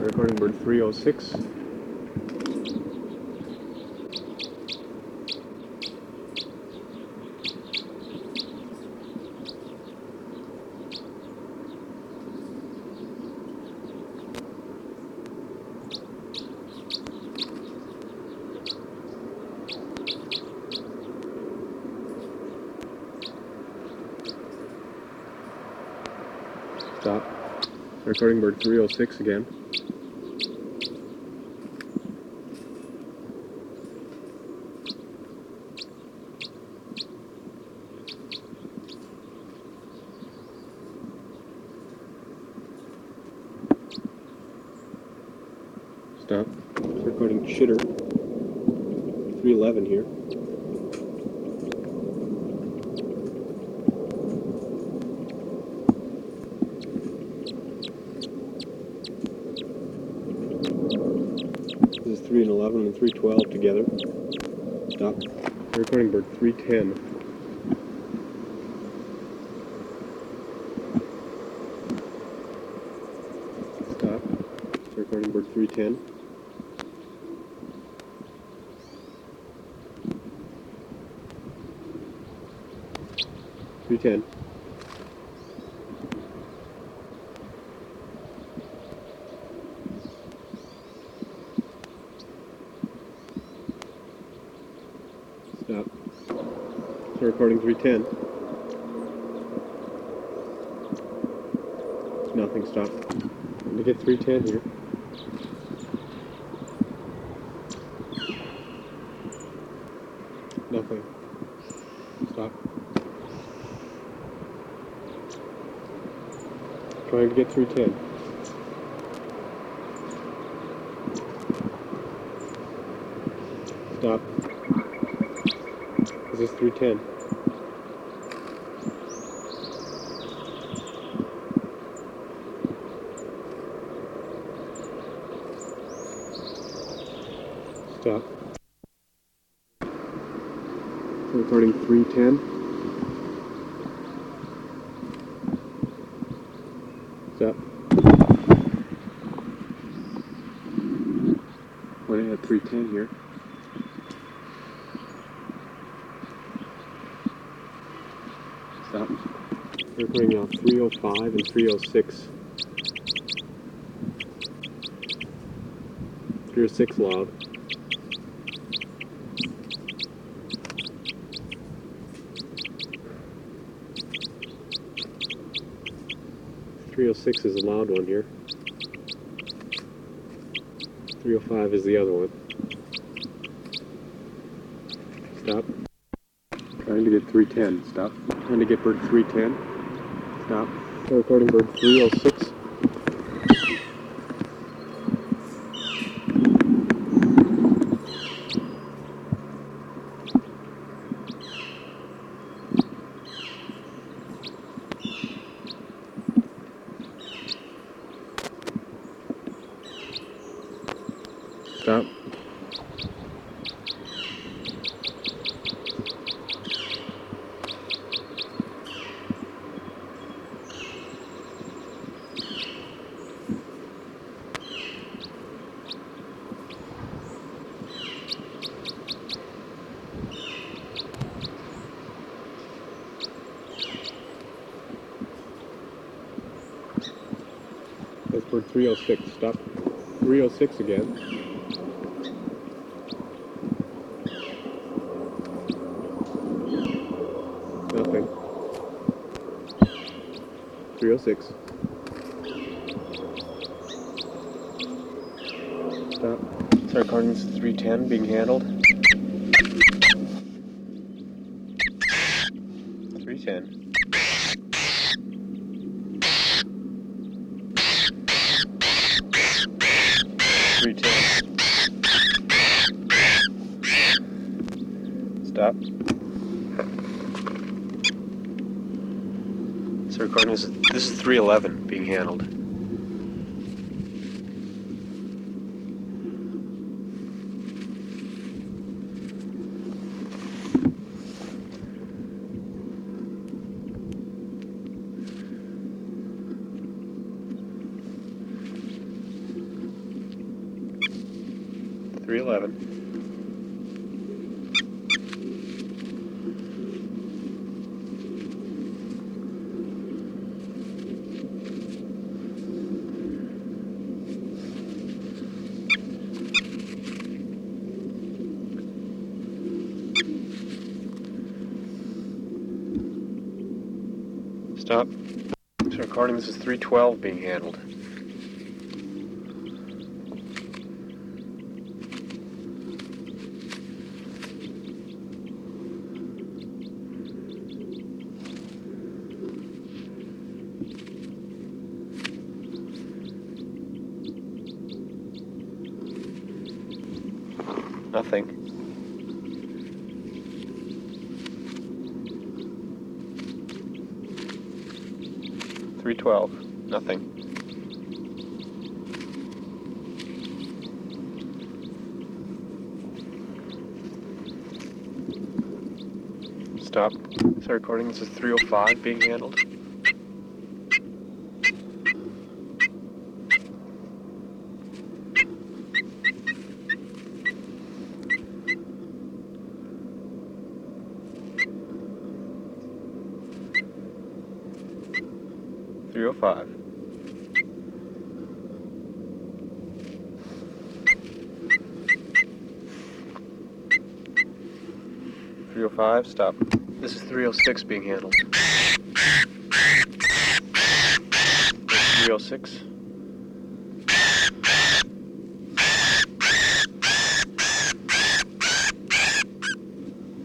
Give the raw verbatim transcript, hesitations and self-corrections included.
Recording bird three oh six. Stop. Recording bird three oh six again. Stop. Recording chitter. three eleven here. This is three and eleven and three twelve together. Stop. Recording bird three ten. Stop. Recording bird three ten. three ten. Stop. So recording three ten. Nothing. Stop. I'm gonna get three ten here. Nothing. Stop. Trying to get three ten. Stop. This is three ten. Stop. Recording three ten. Stop. Running at three ten here. Stop. Recording now three oh five and three oh six. three oh six loud. three oh six is a loud one here. three oh five is the other one. Stop. Trying to get three ten. Stop. Trying to get bird three ten. Stop. Recording bird three oh six. Stop. That's bird three oh six. Stop. three oh six again. Nothing. three oh six. Stop. Sorry, Cardinals three ten being handled. three ten. three ten. Stop. So recording is this is three eleven being handled. three eleven. Stop. Start recording. This is three twelve being handled. Nothing. three twelve. Nothing. Stop. Start recording. This is three oh five being handled. three oh five. three oh five, stop. This is three oh six being handled. three oh six.